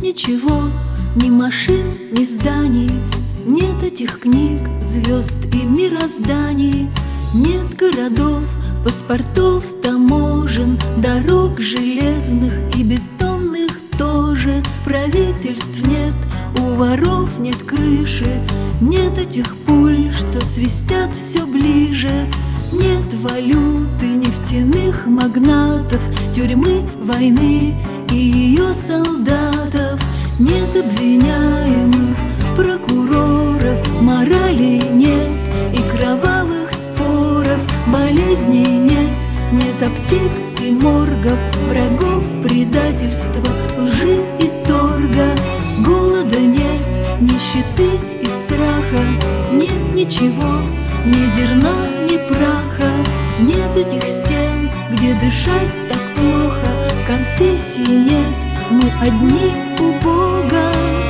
ничего, ни машин, ни зданий, нет этих книг, звезд и мирозданий, нет городов, паспортов, таможен, дорог железных и бетонных тоже. Правительств нет, у воров нет крыши, нет этих пуль, что свистят все ближе. Нет валюты, нефтяных магнатов, тюрьмы, войны и ее солдатов. Нет обвиняемых, прокуроров, морали нет и кровавых споров. Болезней нет, нет аптек и моргов, врагов, предательства, лжи и торга. Голода нет, нищеты и страха, нет ничего, ни зерна, ни праха. Нет этих стен, где дышать так плохо, конфессий нет, мы одни у Бога.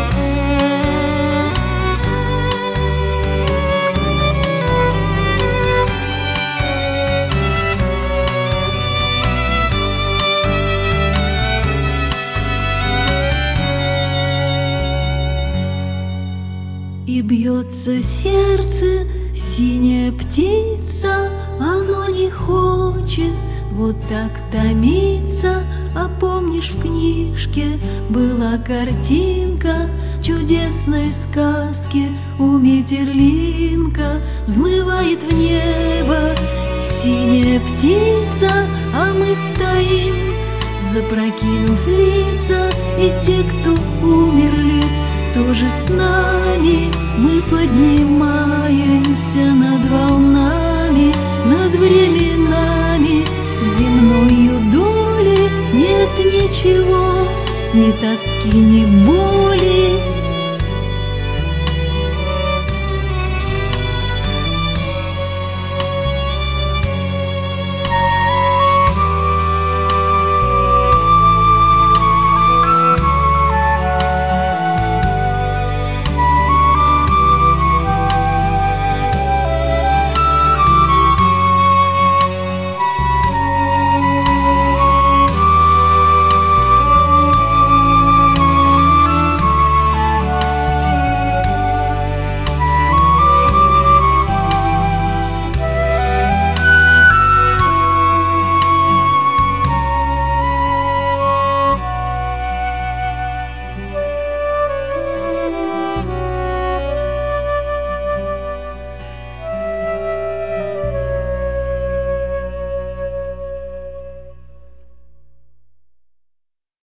И бьется сердце, синяя птица, оно не хочет вот так томиться. А помнишь, в книжке была картинка чудесной сказки? У Метерлинка взмывает в небо синяя птица, а мы стоим, запрокинув лица, и те, кто умерли, тоже с нами. Мы поднимаемся над волнами, над временами. В земною доли нет ничего, ни тоски, ни боли,